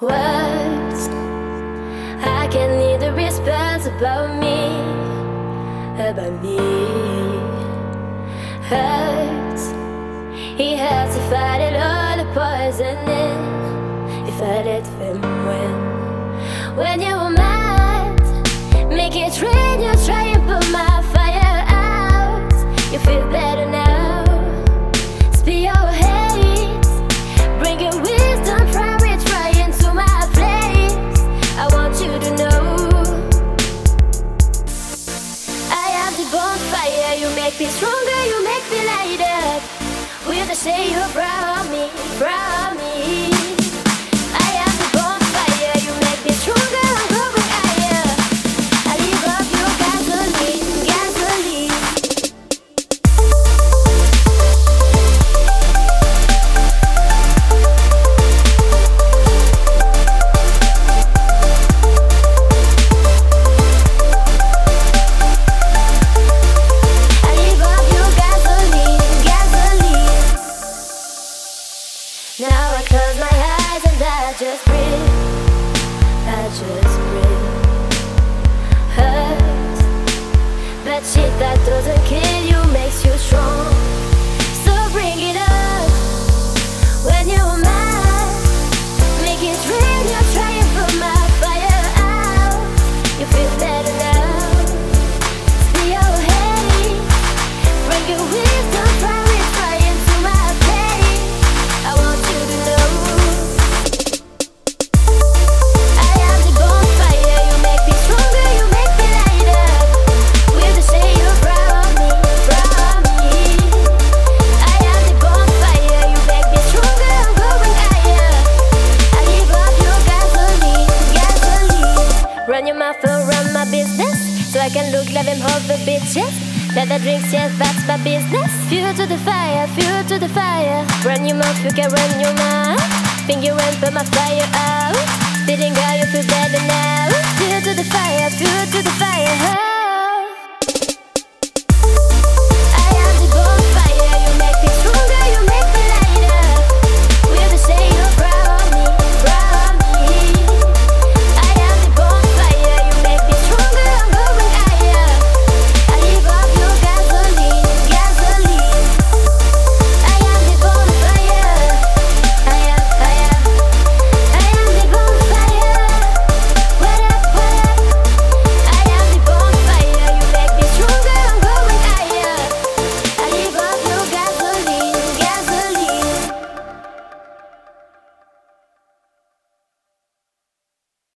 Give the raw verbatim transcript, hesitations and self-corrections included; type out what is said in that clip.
Words I can need a response about me, about me. Hurts, he hurts if I let all the poison in, if I let them win. When you were mad, make it rain, you try and put my fire out. You feel better now, spill your hate, bring your wisdom from it right into my place. I want you to know I am the bonfire, you make me stronger, you make me light up with the shade you brought me, brought me. I am the bonfire, you make me stronger, I'm going higher. I live up your gasoline, gasoline. I live up your gasoline, gasoline. Now I close my eyes and I just breathe, I just breathe. Hurts, but shit that doesn't kill you makes you strong. So bring it up when you're mad, make it rain, you try and put my fire out. You feel better now, spill your hate, bring your wisdom from it right into my place. I want you to know I am the bonfire, you make me stronger, you make me light up with the shade you brought me, brought me. I am the bonfire, you make me stronger, I'm going higher. I live up your gasoline, gasoline. Run your mouth around my business, so I can look like them other bitches. Let the drinks, yes, that's my business. Fuel to the fire, fuel to the fire. Run your mouth, you can run your mouth. Finger and put my fire out. Spitting out, you feel better now. Fuel to the fire, fuel to the fire.